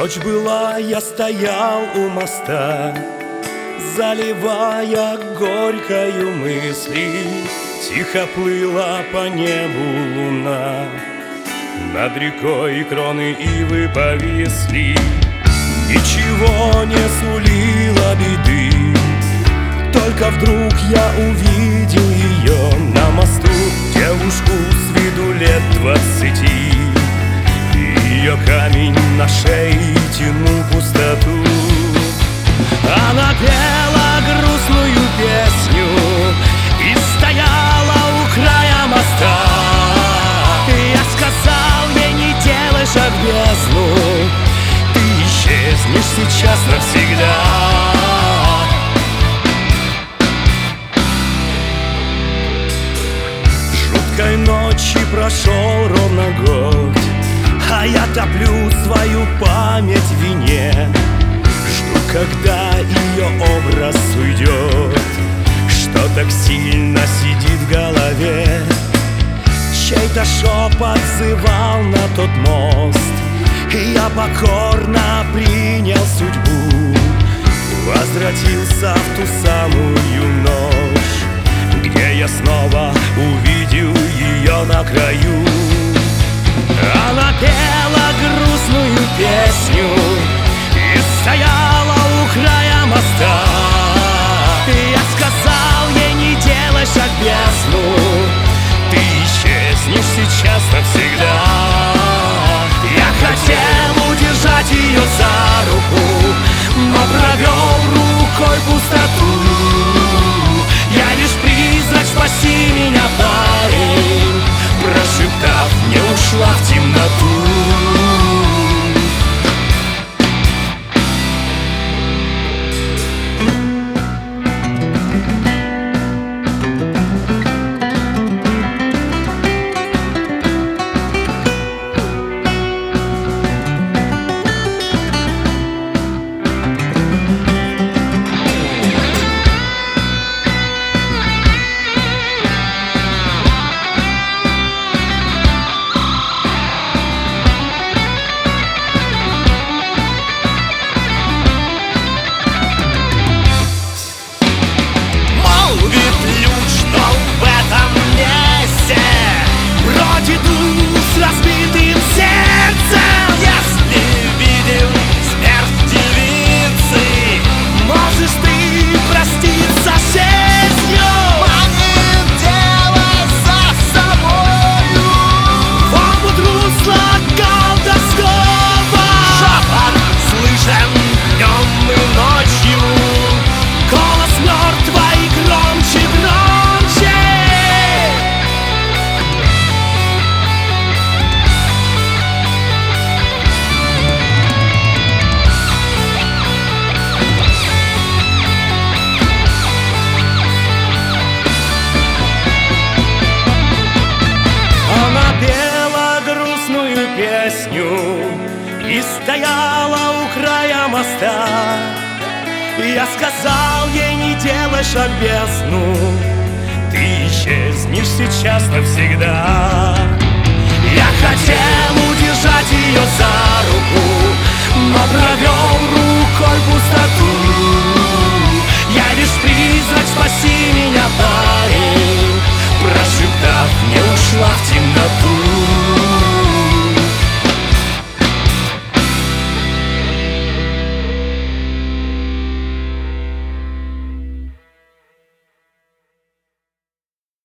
Ночь была, я стоял у моста, заливая горькою мысли. Тихо плыла по небу луна, над рекой кроны ивы повисли. Ничего не сулило беды, только вдруг я увидел ее на мосту. Девушку с виду лет 20, ее камень на шее тянул пустоту. Она пела грустную песню и стояла у края моста. Я сказал ей: не делай шаг в бездну, ты исчезнешь сейчас навсегда. Жуткой ночи прошел ровно год, а я топлю свою память в вине. Жду, когда ее образ уйдет, что так сильно сидит в голове. Чей-то шепот зывал на тот мост, и я покорно принял судьбу. Возвратился в ту самую ночь, где я снова увидел ее на краю. Она пела грустную песню и стояла у края моста. Я сказал ей: не делай шаг в бездну, ты исчезнешь сейчас навсегда. Я хотел удержать ее за руку, но провел рукой пустоту. Я лишь призрак, спаси меня, парень, прошептав, не ушла в темноту. И стояла у края моста. Я сказал ей: не делай шаг в бездну, ты исчезнешь сейчас навсегда. Я хотел удержать ее за руку, но провел рукой пустоту. Я лишь призрак, спаси меня, парень, прошептав, не ушла в темноту.